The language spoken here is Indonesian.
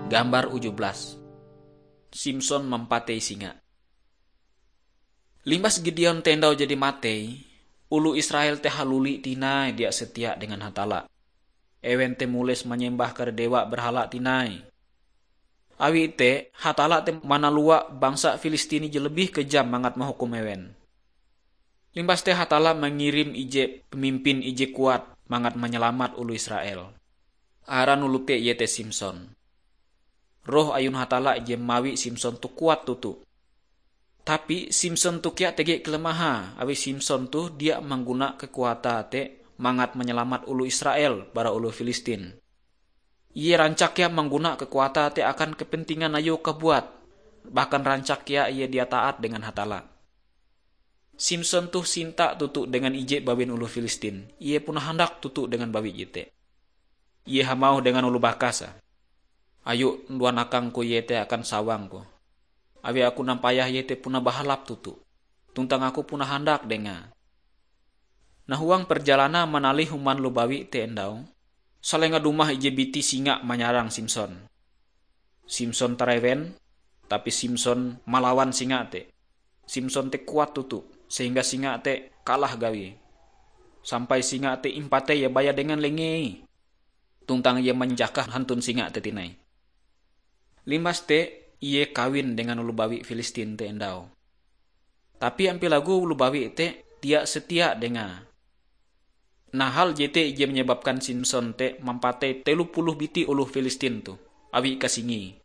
Gambar 17. Simson mempatei singa. Limbas Gideon tendau jadi matei, ulu Israel teh haluli tinai dia setia dengan hatala. Ewen te mules menyembah ke dewa berhala tinai. Awi te hatala te manalua bangsa Filistini je lebih kejam mangat menghukum ewen. Limbas te hatala mengirim ije pemimpin ije kuat mangat menyelamat ulu Israel. Aran ulu te yete Simson. Roh ayun hatala ije mawi Simson tu kuat tutu. Tapi Simson tu kia tege kelemaha. Awi Simson tu dia mengguna kekuatan te mangat menyelamat ulu Israel bara ulu Filistin. Ia rancak ya mengguna kekuatan te akan kepentingan ayo kebuat. Bahkan rancak ya ia dia taat dengan hatala. Simson tu sinta tutu dengan ije bawin ulu Filistin. Ia pun hendak tutu dengan bawi jite. Ia hamau dengan ulu bakasa. Ayo dua nakangku yete akan sawangku. Awi aku nampayah yete puna bahalap tutu. Tuntang aku puna handak denga. Nah huang perjalanan manalih human lubawi te endau. Salenga dumah ije biti singa menyarang Simson. Simson terewen, tapi Simson malawan singa te. Simson te kuat tutu, sehingga singa te kalah gawi. Sampai singa te impate ya baya dengan lengei. Tuntang ia menjakah hantun singa te tinai. Limbas te ia kawin dengan ulubawi Filistin te endau. Tapi ampi lagu ulubawi te dia setia dengan. Nah hal jete ia menyebabkan Simson te mampate 30 biti ulu Filistin tu. Awi kasingi.